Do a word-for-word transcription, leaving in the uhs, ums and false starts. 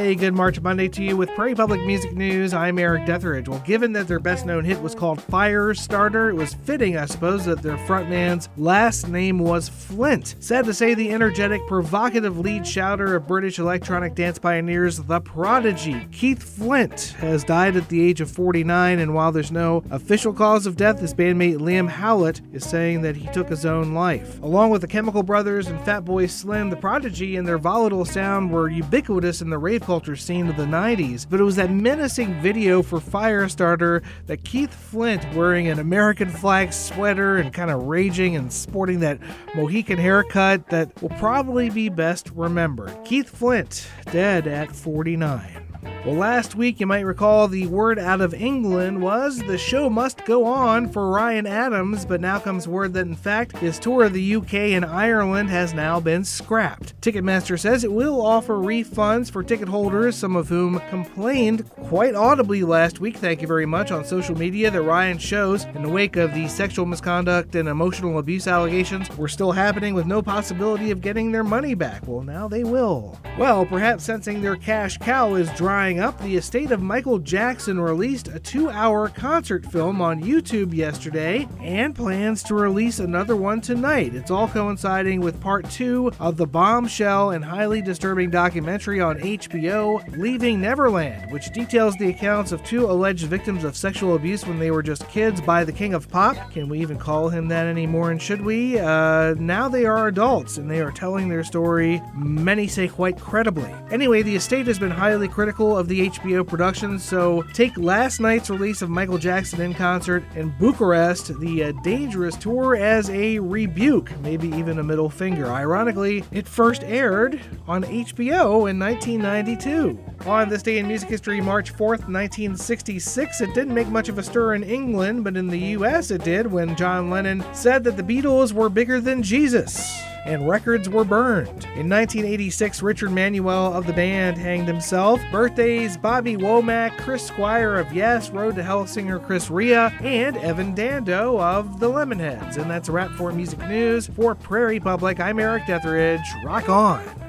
Hey, good March Monday to you with Prairie Public Music News. I'm Eric Detheridge. Well, given that their best-known hit was called Firestarter, it was fitting, I suppose, that their frontman's last name was Flint. Sad to say, the energetic, provocative lead shouter of British electronic dance pioneers The Prodigy, Keith Flint, has died at the age of forty-nine, and while there's no official cause of death, his bandmate Liam Howlett is saying that he took his own life. Along with the Chemical Brothers and Fatboy Slim, The Prodigy and their volatile sound were ubiquitous in the rave culture scene of the nineties, but it was that menacing video for Firestarter that Keith Flint, wearing an American flag sweater and kind of raging and sporting that Mohican haircut, that will probably be best remembered. Keith Flint, dead at forty-nine. Well, last week, you might recall, the word out of England was the show must go on for Ryan Adams, but now comes word that, in fact, his tour of the U K and Ireland has now been scrapped. Ticketmaster says it will offer refunds for ticket holders, some of whom complained quite audibly last week, thank you very much, on social media that Ryan's shows, in the wake of the sexual misconduct and emotional abuse allegations, were still happening with no possibility of getting their money back. Well, now they will. Well, perhaps sensing their cash cow is drying up, the estate of Michael Jackson released a two-hour concert film on YouTube yesterday and plans to release another one tonight. It's all coinciding with part two of the bombshell and highly disturbing documentary on H B O, Leaving Neverland, which details the accounts of two alleged victims of sexual abuse when they were just kids by the King of Pop. Can we even call him that anymore, and should we? Uh, now they are adults, and they are telling their story, many say quite credibly. Anyway, the estate has been highly critical of the H B O production, so take last night's release of Michael Jackson in concert in Bucharest, the uh, Dangerous Tour, as a rebuke, maybe even a middle finger. Ironically, it first aired on H B O in nineteen ninety-two. On this day in music history, March fourth, nineteen sixty-six, it didn't make much of a stir in England, but in the U S it did when John Lennon said that the Beatles were bigger than Jesus, and records were burned. In nineteen eighty-six, Richard Manuel of the band hanged himself. Birthdays: Bobby Womack, Chris Squire of Yes, Road to Hell singer Chris Rea, and Evan Dando of the Lemonheads. And that's a wrap for Music News. For Prairie Public, I'm Eric Detheridge. Rock on!